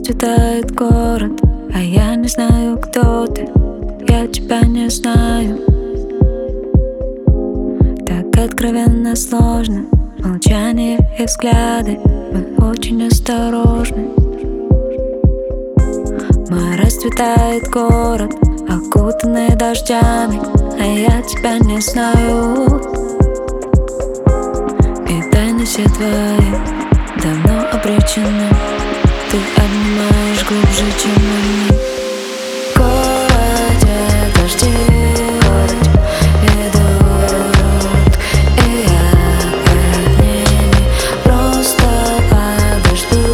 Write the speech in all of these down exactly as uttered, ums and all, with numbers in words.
расцветает город, а я не знаю, кто ты, я тебя не знаю. Так откровенно сложно, молчание и взгляды, мы очень осторожны. Мой расцветает город, окутанный дождями, а я тебя не знаю. И тайны все твои давно обречены, ты обнимаешь глубже, чем они. В городе дожди идут, и я под ними просто подожду.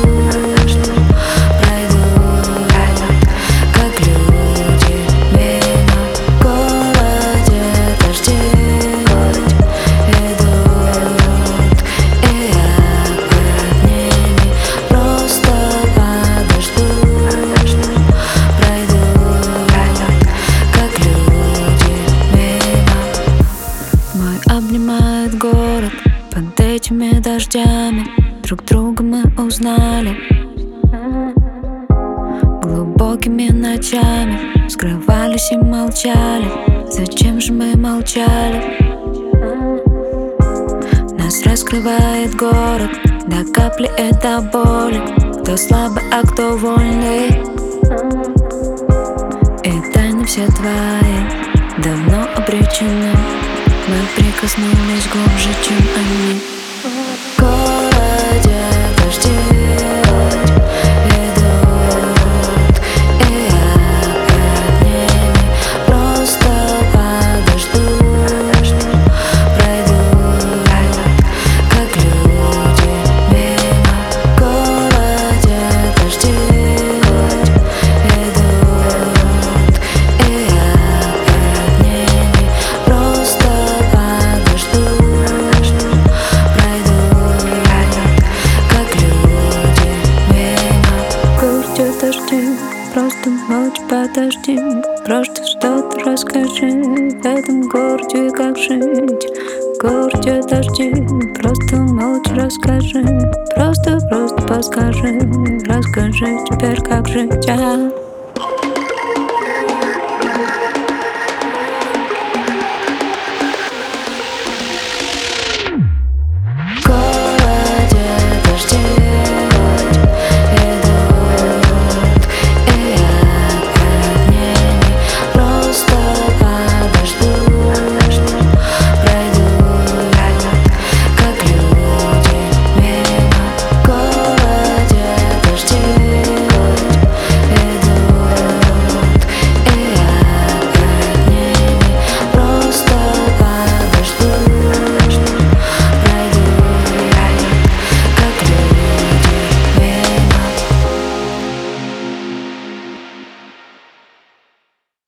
Пройду, как люди мимо. В городе дожди идут, и я под ними просто подожду. Пройду, как люди мимо. Мой обнимает город под этими дождями. Друг друга мы узнали глубокими ночами, скрывались и молчали. Зачем же мы молчали? Нас раскрывает город до капли и до боли. Кто слабый, а кто вольный. И тайны все твои давно обречены, мы прикоснулись глубже, чем они. В городе дожди идут, и я под ними просто подожду. Пройду, как люди мимо. В городе дожди идут, и я под ними просто подожду. Дожди, просто молча подожди, просто что-то расскажи. В этом городе как жить? В городе дожди, просто молча расскажи. Просто, просто подскажи, расскажи теперь, как жить. А?